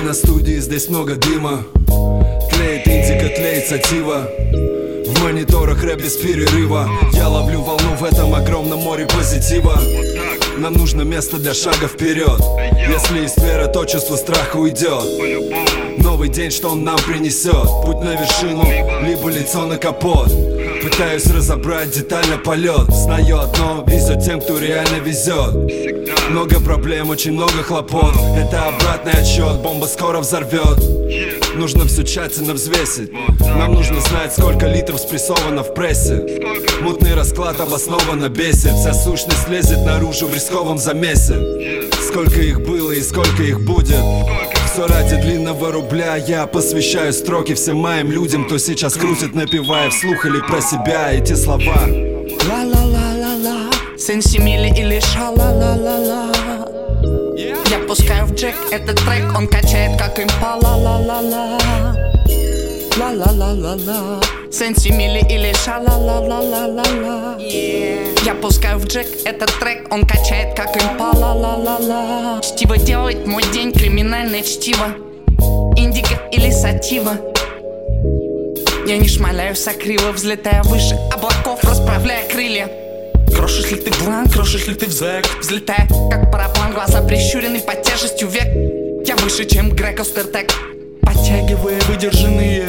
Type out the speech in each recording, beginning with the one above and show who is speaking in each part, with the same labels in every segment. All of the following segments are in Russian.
Speaker 1: на студии, здесь много дыма. Тлеет индика, тлеет сатива. В мониторах рэп без перерыва. Я ловлю волну в этом огромном море позитива. Нам нужно место для шага вперед. Если есть вера, то чувство страха уйдет. Новый день, что он нам принесет? Путь на вершину, либо лицо на капот. Пытаюсь разобрать детально полет. Знаю одно, везет тем, кто реально везет. Много проблем, очень много хлопот. Это обратный отсчет, бомба скоро взорвет. Нужно все тщательно взвесить. Нам нужно знать, сколько литров спрессовано в прессе. Мутный расклад обоснованно бесит. Вся сущность лезет наружу в рисковом замесе. Сколько их было и сколько их будет. Все ради длинного рубля. Я посвящаю строки всем моим людям, кто сейчас крутит, напевая вслух или про себя эти слова.
Speaker 2: Ла-ла-ла-ла-ла, сенсимили или ша-ла-ла-ла-ла. Я пускаю в джек этот трек, он качает как импала. Ла-ла-ла-ла, ла-ла-ла-ла-ла, сенсимили или ша-ла-ла-ла-ла-ла. Я пускаю в джек этот трек, он качает как импала. Ла-ла-ла-ла. Чтиво делает мой день, криминальное чтиво. Индиго или сатива. Я не шмаляюсь, а криво, взлетая выше облаков, расправляя крылья. Крошишь ли ты в лан, крошишь ли ты в зэк, взлетая как параплан, глаза прищурены под тяжестью век. Я выше, чем Грег Остертек, подтягивая выдержанный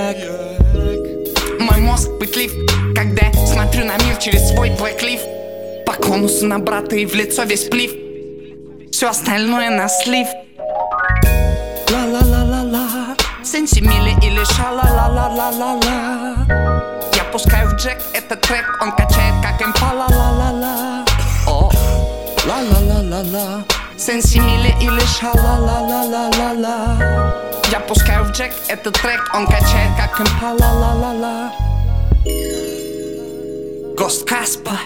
Speaker 2: мой мозг пытлив, когда смотрю на мир через свой блэклиф. По конусу на брата и в лицо весь плив. Все остальное на слив. Ла-ла-ла-ла-ла, сенсимили или ша-ла-ла-ла-ла-ла. Я пускаю в джек этот трек, он качает как импала. Ла-ла-ла-ла, о, ла-ла-ла-ла-ла, сенсимили или ша-ла-ла-ла-ла-ла-ла. Я пускаю в джек этот трек, он качает как импала. Ла-ла-ла-ла. Гост Каспа.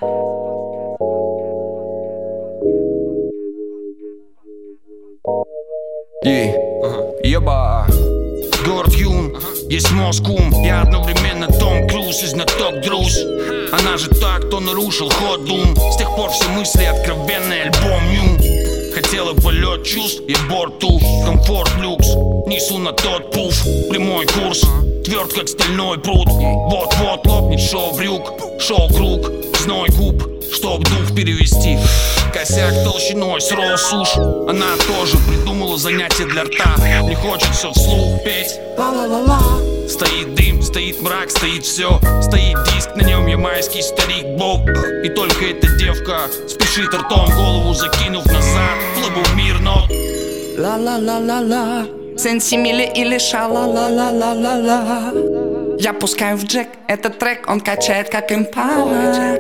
Speaker 3: Еба. Город Юн, есть мозг, ум. Я одновременно Том Круз и знаток Друз. Она же так, кто нарушил ход дум. С тех пор все мысли откровенный альбом ню. Хотела полет чувств и борту. Комфорт люкс, несу на тот пуф. Прямой курс, тверд как стальной пруд. Вот-вот лопнет шоу брюк, шоу круг, зной губ, чтоб дух перевести. Косяк толщиной с суш. Она тоже придумала занятие для рта. Не хочет все вслух петь.
Speaker 2: Ла-ла-ла-ла.
Speaker 3: Стоит дым, стоит мрак, стоит все. Стоит диск, на нем ямайский старик Боб. И только эта девка спешит ртом, голову закинув назад. Плыву в мир, но
Speaker 2: Ла-ла-ла-ла-ла, сенсимили или ша-ла-ла-ла-ла-ла-ла. Я пускаю в джек этот трек, он качает как импала.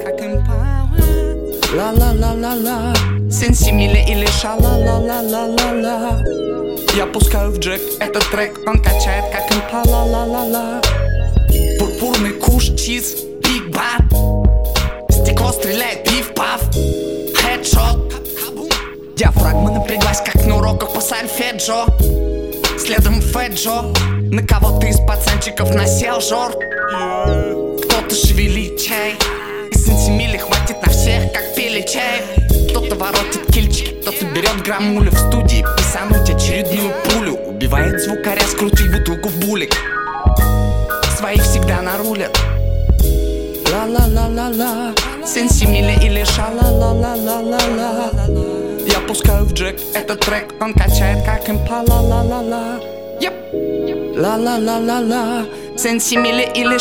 Speaker 2: Ла-ла-ла-ла-ла, сенсимили или ша-ла-ла-ла-ла-ла-ла. Я пускаю в джек этот трек, он качает как импала. Ла-ла-ла. Пурпурный куш, чиз, биг бат. Стекло стреляет, пиф-паф. Хедшот. Диафрагма напряглась, как на уроках по сольфеджио. Следом Феджо. На кого-то из пацанчиков насел жор. Кто-то шевелит чай. И сантимили хватит на всех, как пили чай. Кто-то воротит кильчики, кто-то берет граммулю в студии. Писануть очередную пулю. Убивает звукаря, скрутить бутылку в булик. Своих всегда нарулят. Ла-ла-ла-ла-ла, сенсимили или ша-ла-ла-ла-ла-ла-ла. Я пускаю в джек этот трек, он качает как импала. Ла-ла-ла-ла. Ла-ла-ла-ла-ла, сенсимили или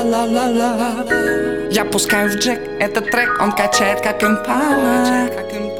Speaker 2: ша-ла-ла-ла-ла-ла-ла. Я пускаю в джек этот трек, он качает как импала.